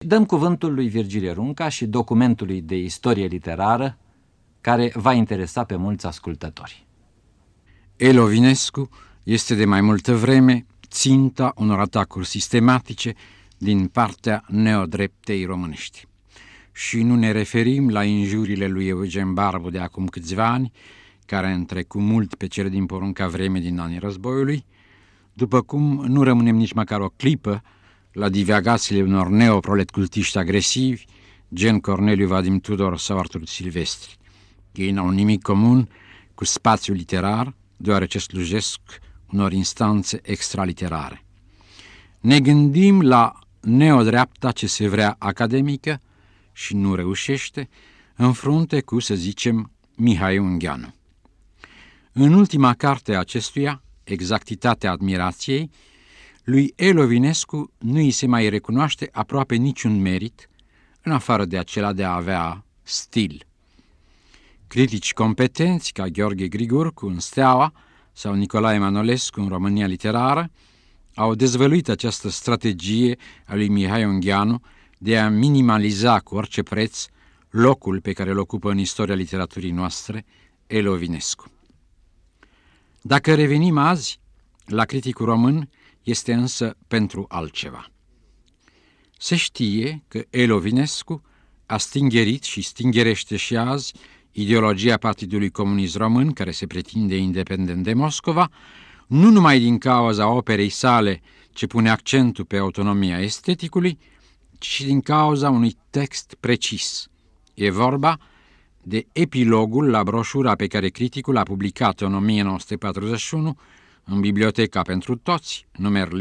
dăm cuvântul lui Virgile Runca și documentului de istorie literară care va interesa pe mulți ascultători. Elovinescu este de mai multă vreme ținta unor atacuri sistematice din partea neodreptei românești. Și nu ne referim la injuriile lui Eugen Barbu de acum câțiva ani, care întrecu mult pe cele din porunca vreme din anii războiului, după cum nu rămânem nici măcar o clipă la divagațiile unor neoprolet cultiști agresivi, gen Corneliu Vadim Tudor sau Artur Silvestri. Ei n-au nimic comun cu spațiul literar, deoarece slujesc unor instanțe extraliterare. Ne gândim la neodreapta ce se vrea academică și nu reușește, în frunte cu, să zicem, Mihai Ungheanu. În ultima carte a acestuia, Exactitatea admirației, lui Elovinescu nu îi se mai recunoaște aproape niciun merit, în afară de acela de a avea stil. Critici competenți ca Gheorghe Grigurcu în Steaua sau Nicolae Manolescu în România Literară au dezvăluit această strategie a lui Mihai Ungheanu de a minimaliza cu orice preț locul pe care îl ocupă în istoria literaturii noastre Elovinescu. Dacă revenim azi la criticul român, este însă pentru altceva. Se știe că Elovinescu a stingerit și stingerește și azi ideologia Partidului Comunist Român, care se pretinde independent de Moscova, nu numai din cauza operei sale ce pune accentul pe autonomia esteticului, ci și din cauza unui text precis. E vorba de epilogul la broșura pe care criticul a publicat-o în 1941 în Biblioteca pentru Toți, numerele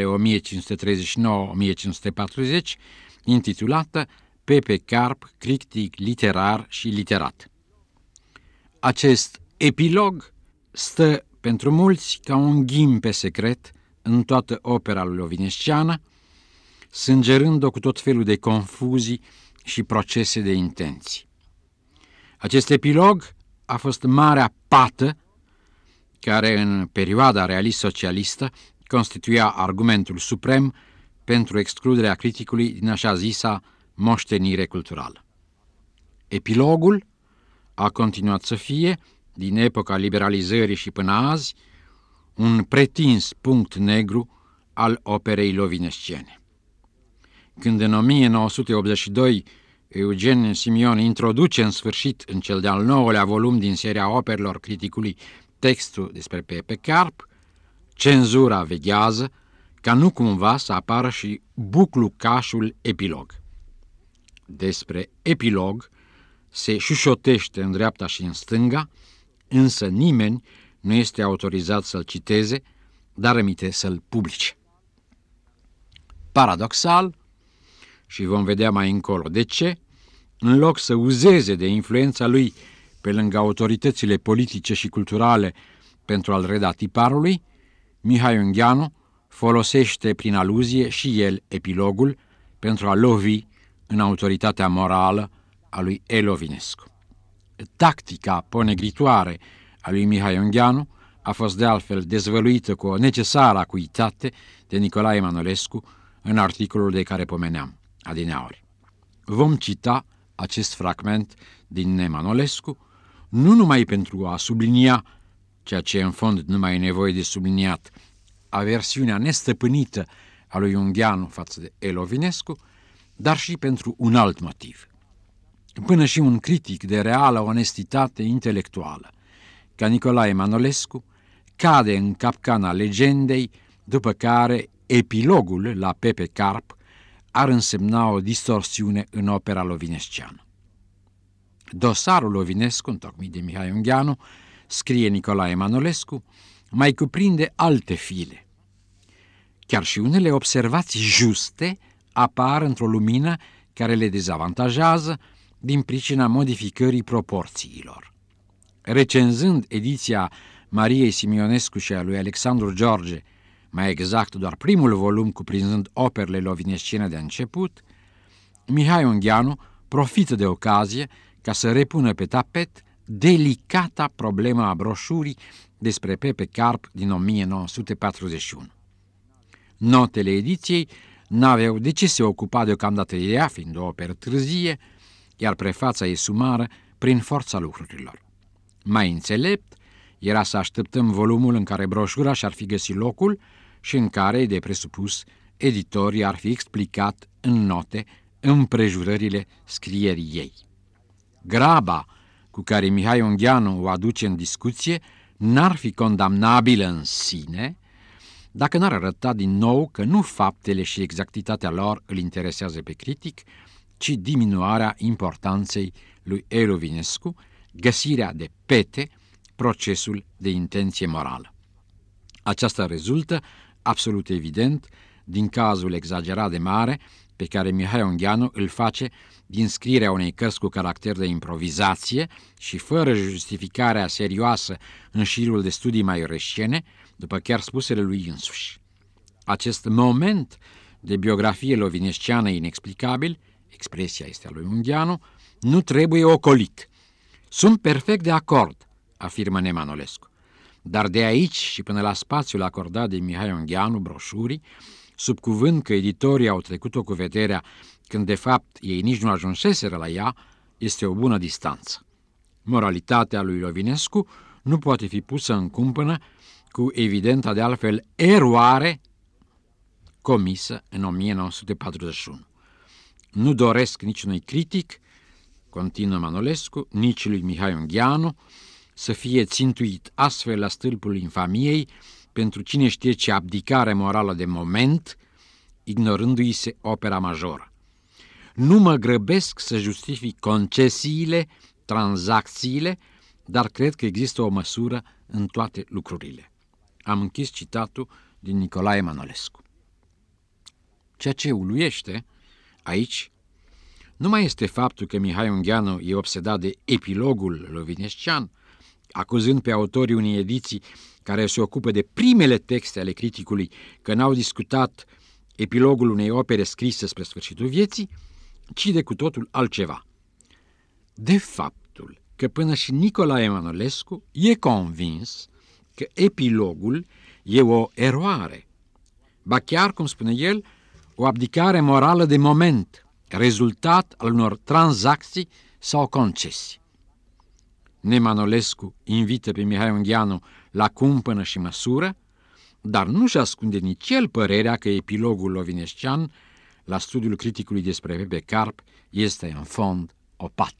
1539-1540, intitulată Pepe Carp, critic literar și literat. Acest epilog stă pentru mulți ca un ghimpe secret în toată opera lui lovinesciană, sângerând-o cu tot felul de confuzii și procese de intenții. Acest epilog a fost marea pată care în perioada realist-socialistă constituia argumentul suprem pentru excluderea criticului din așa zisa moștenire culturală. Epilogul a continuat să fie, din epoca liberalizării și până azi, un pretins punct negru al operei lovinesciene. Când în 1982 Eugen Simion introduce în sfârșit în cel de-al 9-lea volum din seria operelor criticului textul despre Pepe Carp, cenzura veghează ca nu cumva să apară și buclucașul epilog. Despre epilog se șușotește în dreapta și în stânga, însă nimeni nu este autorizat să-l citeze, dar rămite să-l publice. Paradoxal, și vom vedea mai încolo de ce, în loc să uzeze de influența lui pe lângă autoritățile politice și culturale pentru a-l reda tiparului, Mihai Ungheanu folosește prin aluzie și el epilogul pentru a lovi în autoritatea morală a lui Elovinescu. Tactica ponegritoare a lui Mihai Ungheanu a fost de altfel dezvăluită cu o necesară acuitate de Nicolae Manolescu în articolul de care pomeneam adineauri. Vom cita acest fragment din Manolescu, nu numai pentru a sublinia, ceea ce în fond nu mai e nevoie de subliniat, aversiunea nestăpânită a lui Ungheanu față de Elovinescu, dar și pentru un alt motiv. Până și un critic de reală onestitate intelectuală, ca Nicolae Manolescu, cade în capcana legendei, după care epilogul la Pepe Carp ar însemna o distorsiune în opera lovinesciană. Dosarul Lovinescu, întocmit de Mihai Ungheanu, scrie Nicolae Manolescu, mai cuprinde alte file. Chiar și unele observații juste apar într-o lumină care le dezavantajează din pricina modificării proporțiilor. Recenzând ediția Mariei Simionescu și a lui Alexandru George, mai exact doar primul volum cuprinzând operele lovinesciene de început, Mihai Ungheanu profită de ocazie ca să repună pe tapet delicata problema a broșurii despre Pepe Carp din 1941. Notele ediției n-aveau de ce se ocupa deocamdată ea, fiind o operă târzie, iar prefața ei sumară prin forța lucrurilor. Mai înțelept era să așteptăm volumul în care broșura și-ar fi găsit locul și în care, de presupus, editorii ar fi explicat în note împrejurările scrierii ei. Graba cu care Mihai Ungheanu o aduce în discuție n-ar fi condamnabilă în sine dacă n-ar arăta din nou că nu faptele și exactitatea lor îl interesează pe critic, ci diminuarea importanței lui Elovinescu, găsirea de pete, procesul de intenție morală. Aceasta rezultă, absolut evident, din cazul exagerat de mare pe care Mihai Ungheanu îl face din scrierea unei cărți cu caracter de improvizație și fără justificarea serioasă în șirul de studii mai reșene, după chiar spusele lui însuși. Acest moment de biografie lovinesciană inexplicabil, expresia este a lui Ungheanu, nu trebuie ocolit. Sunt perfect de acord, afirmă Nemanolescu. Dar de aici și până la spațiul acordat de Mihai Ungheanu broșurii, sub cuvânt că editorii au trecut-o cu vederea când de fapt ei nici nu ajunseseră la ea, este o bună distanță. Moralitatea lui Lovinescu nu poate fi pusă în cumpănă cu evidenta de altfel eroare comisă în 1941. Nu doresc niciunui critic, continuă Manolescu, nici lui Mihai Ungheanu, să fie țintuit astfel la stâlpul infamiei pentru cine știe ce abdicare morală de moment, ignorându-i se opera majoră. Nu mă grăbesc să justific concesiile, tranzacțiile, dar cred că există o măsură în toate lucrurile. Am închis citatul din Nicolae Manolescu. Ceea ce uluiește aici nu mai este faptul că Mihai Ungheanu e obsedat de epilogul lovinescian, acuzând pe autorii unei ediții care se ocupă de primele texte ale criticului că n-au discutat epilogul unei opere scrise spre sfârșitul vieții, ci de cu totul altceva. De faptul că până și Nicolae Manolescu e convins că epilogul e o eroare, ba chiar, cum spune el, o abdicare morală de moment, rezultat al unor tranzacții sau concesii. Nemanolescu invită pe Mihai Ungheanu la cumpănă și măsură, dar nu-și ascunde nici el părerea că epilogul lovinescian la studiul criticului despre Pepe Carp este în fond o pată.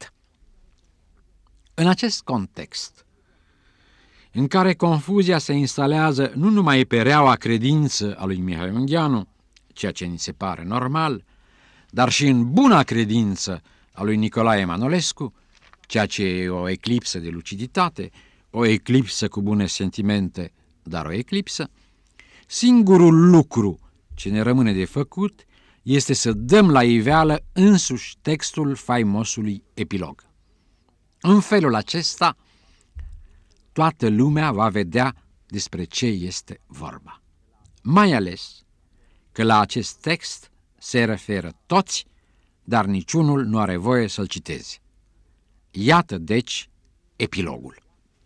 În acest context, în care confuzia se instalează nu numai pe reaua credință a lui Mihai Ungheanu, ceea ce ni se pare normal, dar și în buna credință a lui Nicolae Manolescu, ceea ce e o eclipsă de luciditate, o eclipsă cu bune sentimente, dar o eclipsă, singurul lucru ce ne rămâne de făcut este să dăm la iveală însuși textul faimosului epilog. În felul acesta, toată lumea va vedea despre ce este vorba. Mai ales că la acest text se referă toți, dar niciunul nu are voie să-l citeze. Iată, deci, epilogul.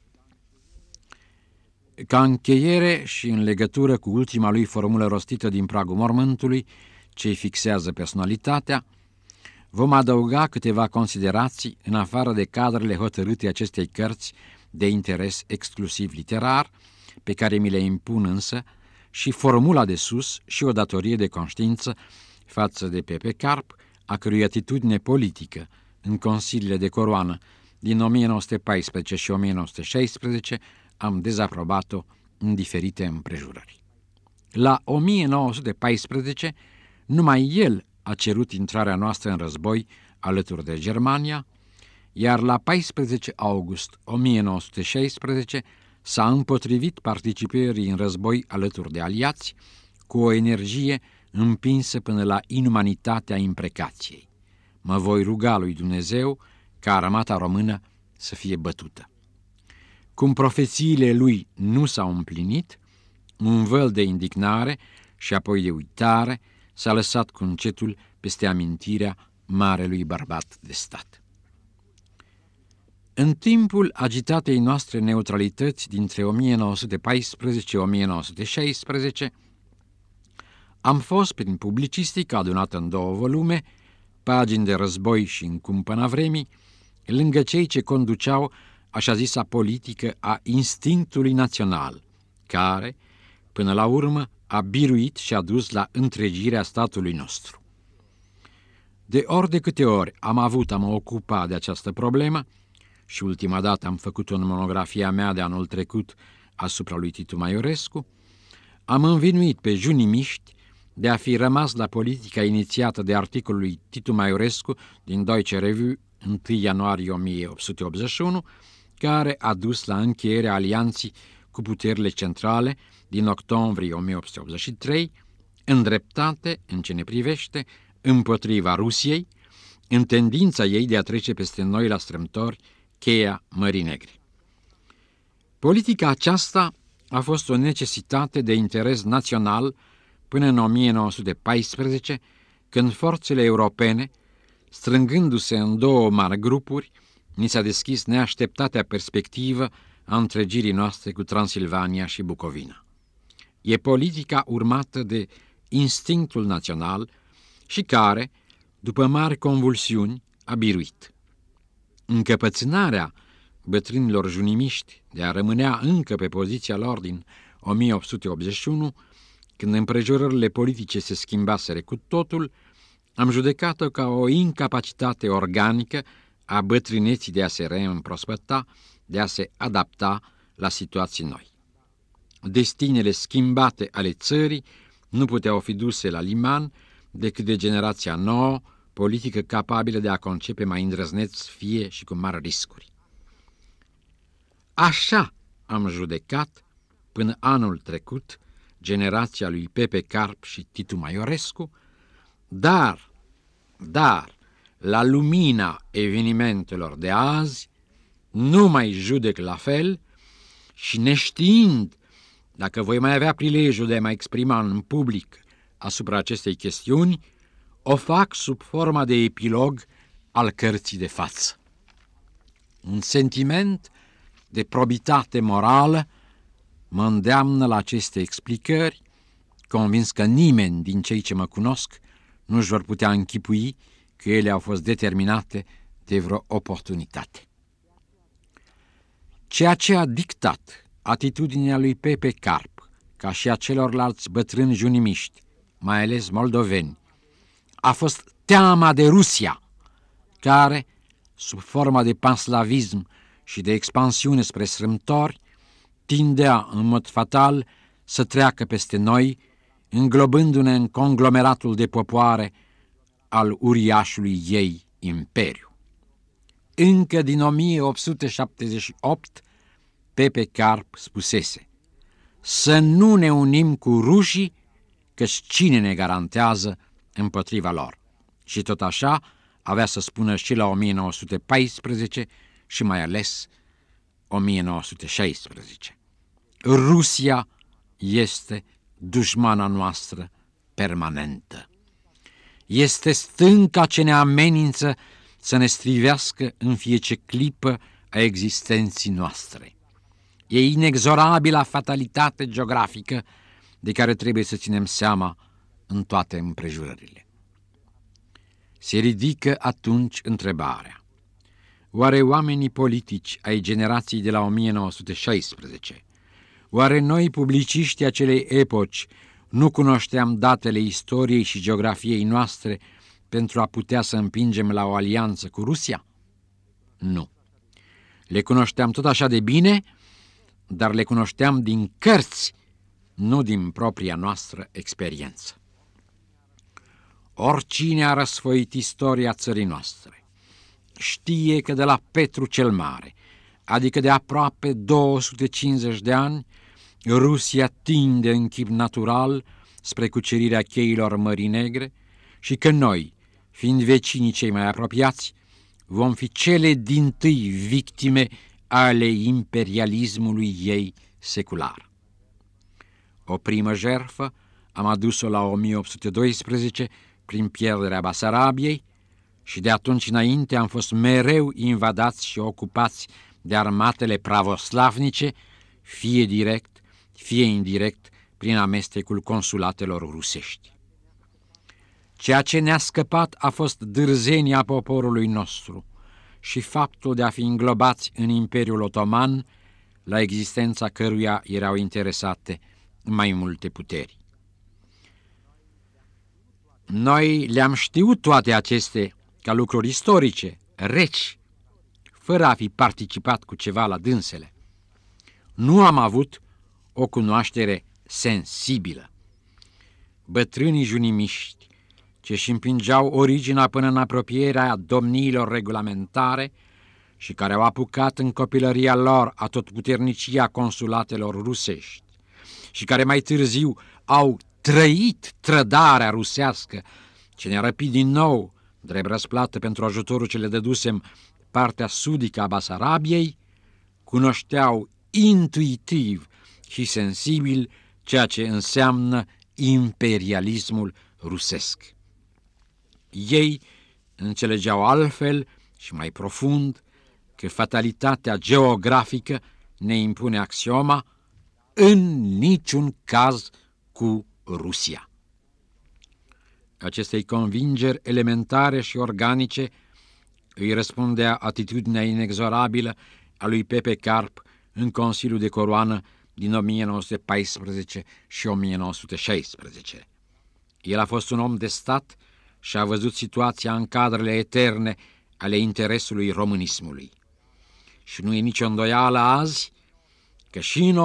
Ca încheiere și în legătură cu ultima lui formulă rostită din pragul mormântului, ce îi fixează personalitatea, vom adăuga câteva considerații în afară de cadrele hotărâte acestei cărți de interes exclusiv literar, pe care mi le impun însă și formula de sus și o datorie de conștiință față de Pepe Carp, a cărui atitudine politică în consiliile de coroană din 1914 și 1916 am dezaprobat-o în diferite împrejurări. La 1914, numai el a cerut intrarea noastră în război alături de Germania, iar la 14 august 1916 s-a împotrivit participării în război alături de aliați cu o energie împinsă până la inumanitatea imprecației. Mă voi ruga lui Dumnezeu ca armata română să fie bătută. Cum profețiile lui nu s-au împlinit, un văl de indignare și apoi de uitare s-a lăsat cu încetul peste amintirea marelui bărbat de stat. În timpul agitatei noastre neutralități dintre 1914-1916, Am fost prin publicistica adunată în 2 volume, pagini de război și încumpăna vremii, lângă cei ce conduceau așa zisa politică a instinctului național, care, până la urmă, a biruit și a dus la întregirea statului nostru. De ori de câte ori am avut a mă ocupa de această problemă, și ultima dată am făcut-o în monografia mea de anul trecut asupra lui Titu Maiorescu, am învinuit pe junimiști de a fi rămas la politica inițiată de articolul lui Titu Maiorescu din Deutsche Revue 1 ianuarie 1881, care a dus la încheierea alianții cu puterile centrale din octombrie 1883, îndreptate, în ce ne privește, împotriva Rusiei, în tendința ei de a trece peste noi la strâmtori cheia Mării Negre. Politica aceasta a fost o necesitate de interes național până în 1914, când forțele europene, strângându-se în 2 mari grupuri, ni s-a deschis neașteptatea perspectivă a întregirii noastre cu Transilvania și Bucovina. E politica urmată de instinctul național și care, după mari convulsiuni, a biruit. Încăpățânarea bătrânilor junimiști de a rămânea încă pe poziția lor din 1881, când împrejurările politice se schimbaseră cu totul, am judecat-o ca o incapacitate organică a bătrâneții de a se reîmprospăta, de a se adapta la situații noi. Destinele schimbate ale țării nu puteau fi duse la liman decât de generația nouă, politică capabilă de a concepe mai îndrăzneț, fie și cu mari riscuri. Așa am judecat până anul trecut generația lui Pepe Carp și Titu Maiorescu, dar, la lumina evenimentelor de azi, nu mai judec la fel și neștiind dacă voi mai avea prilejul de a mă exprima în public asupra acestei chestiuni, o fac sub forma de epilog al cărții de față. Un sentiment de probitate morală mă îndeamnă la aceste explicări, convins că nimeni din cei ce mă cunosc nu-și vor putea închipui că ele au fost determinate de vreo oportunitate. Ceea ce a dictat atitudinea lui Pepe Carp, ca și a celorlalți bătrâni junimiști, mai ales moldoveni, a fost teama de Rusia, care, sub forma de panslavism și de expansiune spre strâmtori, tindea în mod fatal să treacă peste noi, înglobându-ne în conglomeratul de popoare al uriașului ei imperiu. Încă din 1878, Pepe Carp spusese: să nu ne unim cu rușii, căci cine ne garantează împotriva lor? Și tot așa avea să spună și la 1914 și mai ales 1916. Rusia este dușmana noastră permanentă. Este stânca ce ne amenință să ne strivească în fiecare clipă a existenții noastre. E inexorabilă fatalitate geografică de care trebuie să ținem seama în toate împrejurările. Se ridică atunci întrebarea: oare oamenii politici ai generației de la 1916, oare noi, publiciștii acelei epoci, nu cunoșteam datele istoriei și geografiei noastre pentru a putea să împingem la o alianță cu Rusia? Nu. Le cunoșteam tot așa de bine, dar le cunoșteam din cărți, nu din propria noastră experiență. Oricine a răsfoit istoria țării noastre știe că de la Petru cel Mare, adică de aproape 250 de ani, Rusia tinde în chip natural spre cucerirea cheilor Mării Negre și că noi, fiind vecinii cei mai apropiați, vom fi cele dintâi victime ale imperialismului ei secular. O primă jertfă am adus-o la 1812 prin pierderea Basarabiei și de atunci înainte am fost mereu invadați și ocupați de armatele pravoslavnice, fie direct, fie indirect, prin amestecul consulatelor rusești. Ceea ce ne-a scăpat a fost dârzenia poporului nostru și faptul de a fi înglobați în Imperiul Otoman, la existența căruia erau interesate mai multe puteri. Noi le-am știut toate acestea ca lucruri istorice, reci, fără a fi participat cu ceva la dânsele. Nu am avut o cunoaștere sensibilă. Bătrânii junimiști, ce își împingeau originea până în apropierea domniilor regulamentare și care au apucat în copilăria lor atotputernicia consulatelor rusești și care mai târziu au trăit trădarea rusească ce ne-a răpit din nou, drept răsplată pentru ajutorul ce le dădusem partea sudică a Basarabiei, cunoșteau intuitiv și sensibil ceea ce înseamnă imperialismul rusesc. Ei înțelegeau altfel și mai profund că fatalitatea geografică ne impune axioma în niciun caz cu Rusia. Acestei convingeri elementare și organice îi răspundea atitudinea inexorabilă a lui Pepe Carp în Consiliul de Coroană din 1914 și 1916. El a fost un om de stat și a văzut situația în cadrele eterne ale interesului românismului. Și nu e nicio îndoială azi că și în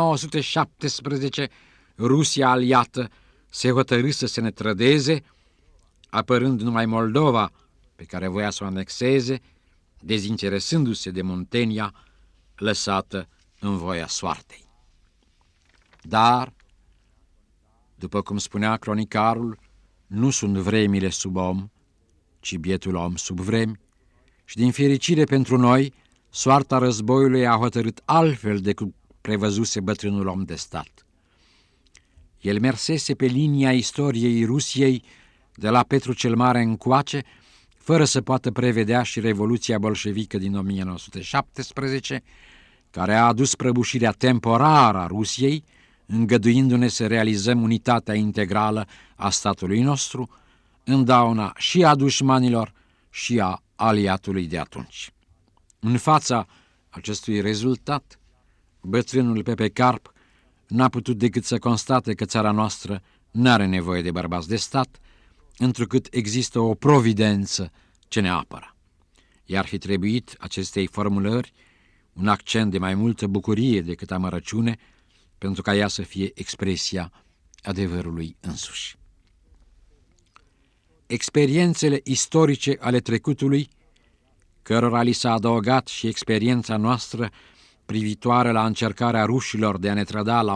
1917 Rusia aliată se hotărâ să se ne trădeze, apărând numai Moldova, pe care voia să o anexeze, dezinteresându-se de Muntenia, lăsată în voia soartei. Dar, după cum spunea cronicarul, nu sunt vremile sub om, ci bietul om sub vremi, și din fericire pentru noi, soarta războiului a hotărât altfel decât prevăzuse bătrânul om de stat. El mersese pe linia istoriei Rusiei de la Petru cel Mare încoace, fără să poată prevedea și Revoluția bolșevică din 1917, care a adus prăbușirea temporară a Rusiei, îngăduindu-ne să realizăm unitatea integrală a statului nostru, în dauna și a dușmanilor și a aliatului de atunci. În fața acestui rezultat, bătrânul Pepe Carp n-a putut decât să constate că țara noastră n-are nevoie de bărbați de stat, întrucât există o providență ce ne apără. I-ar fi trebuit acestei formulări un accent de mai multă bucurie decât amărăciune, pentru ca ea să fie expresia adevărului însuși. Experiențele istorice ale trecutului, cărora li s-a adăugat și experiența noastră privitoare la încercarea rușilor de a ne trăda la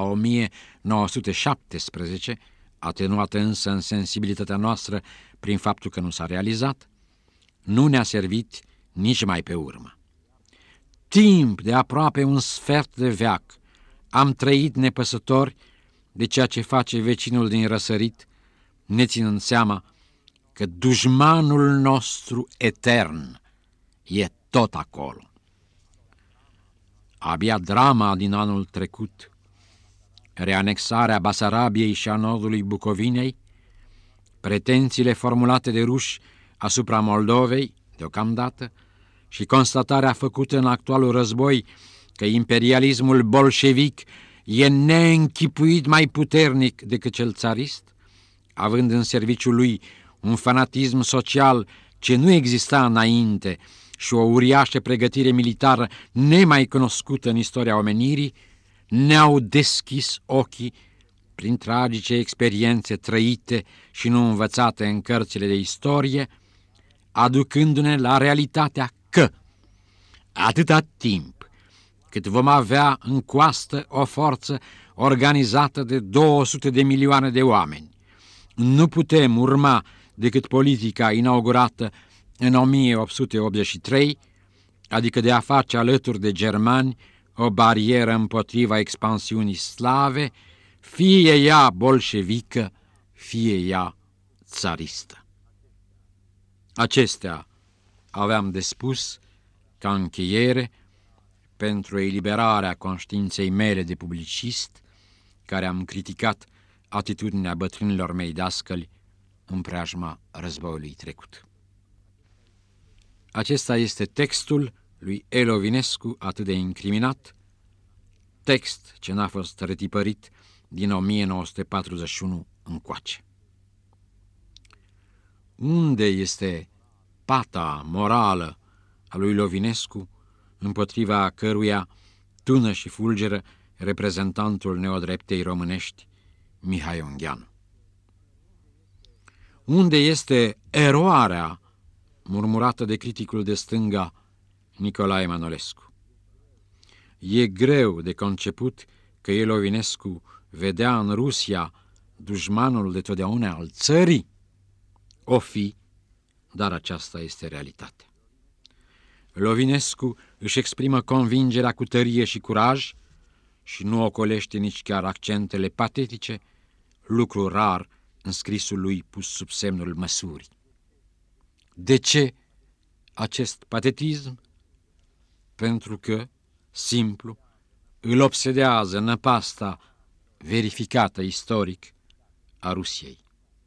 1917, atenuată însă în sensibilitatea noastră prin faptul că nu s-a realizat, nu ne-a servit nici mai pe urmă. Timp de aproape un sfert de veac am trăit nepăsători de ceea ce face vecinul din răsărit, neținând seama că dușmanul nostru etern e tot acolo. Abia drama din anul trecut, reanexarea Basarabiei și a nordului Bucovinei, pretențiile formulate de ruși asupra Moldovei, deocamdată, și constatarea făcută în actualul război că imperialismul bolșevic e neînchipuit mai puternic decât cel țarist, având în serviciul lui un fanatism social ce nu exista înainte și o uriașă pregătire militară nemai cunoscută în istoria omenirii, ne-au deschis ochii prin tragice experiențe trăite și nu învățate în cărțile de istorie, aducându-ne la realitatea că, atâta timp cât vom avea în coastă o forță organizată de 200 de milioane de oameni, nu putem urma decât politica inaugurată în 1883, adică de a face alături de germani o barieră împotriva expansiunii slave, fie ea bolșevică, fie ea țaristă. Acestea aveam de spus ca încheiere pentru eliberarea conștiinței mele de publicist, care am criticat atitudinea bătrânilor mei dascăli în preajma războiului trecut. Acesta este textul lui Elo Ovinescu, atât de incriminat, text ce n-a fost retipărit din 1941 încoace. Unde este pata morală a lui Lovinescu, împotriva căruia tună și fulgeră reprezentantul neodreptei românești, Mihai Ungheanu? Unde este eroarea murmurată de criticul de stânga Nicolae Manolescu? E greu de conceput că el, Ovinescu, vedea în Rusia dușmanul de totdeauna al țării. O fi, dar aceasta este realitatea. Lovinescu își exprimă convingerea cu tărie și curaj și nu ocolește nici chiar accentele patetice, lucru rar în scrisul lui pus sub semnul măsurii. De ce acest patetism? Pentru că, simplu, îl obsedează năpasta verificată istoric a Rusiei.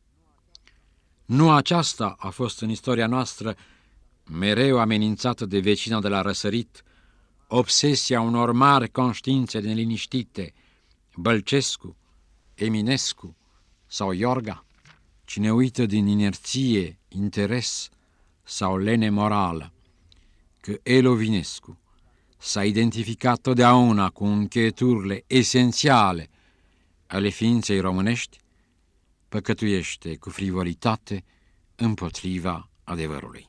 Nu aceasta a fost în istoria noastră, mereu amenințată de vecina de la răsărit, obsesia unor mari conștiințe neliniștite, Bălcescu, Eminescu sau Iorga? Cine uită din inerție, interes sau lene morală că Elo Ovinescu s-a identificat totdeauna cu încheieturile esențiale ale ființei românești, păcătuiește cu frivolitate împotriva adevărului.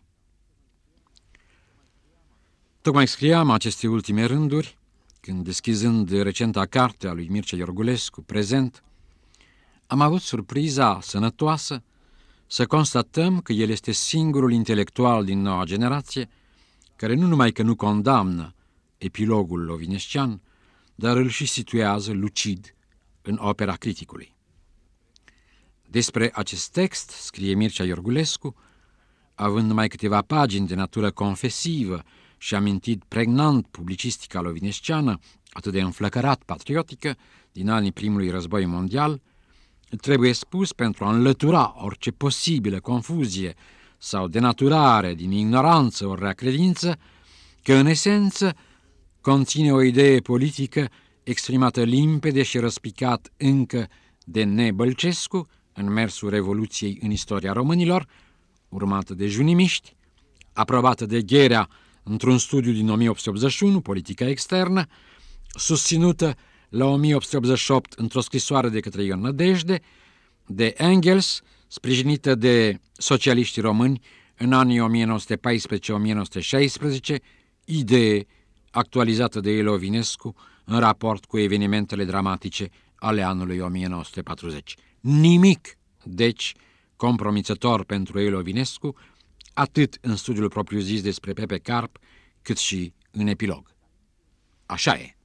Tocmai scriam aceste ultime rânduri, când, deschizând recenta carte a lui Mircea Iorgulescu, Prezent, am avut surpriza sănătoasă să constatăm că el este singurul intelectual din noua generație care nu numai că nu condamnă epilogul lovinescian, dar îl și situează lucid în opera criticului. Despre acest text scrie Mircea Iorgulescu, având numai câteva pagini de natură confesivă și amintit pregnant publicistica lovinesciană, atât de înflăcărat patriotică, din anii primului război mondial, trebuie spus, pentru a înlătura orice posibilă confuzie sau denaturare din ignoranță ori rea credință, că în esență conține o idee politică exprimată limpede și răspicat încă de Nebălcescu în mersul Revoluției în istoria românilor, urmată de junimiști, aprobată de Gherea într-un studiu din 1881, Politica externă, susținută la 1888 într-o scrisoare de către Ion Nădejde, de Engels, sprijinită de socialiștii români în anii 1914-1916, idee actualizată de Elo Ovinescu în raport cu evenimentele dramatice ale anului 1940. Nimic, deci, compromițător pentru Elo Ovinescu, atât în studiul propriu-zis despre Pepe Carp, cât și în epilog. Așa e.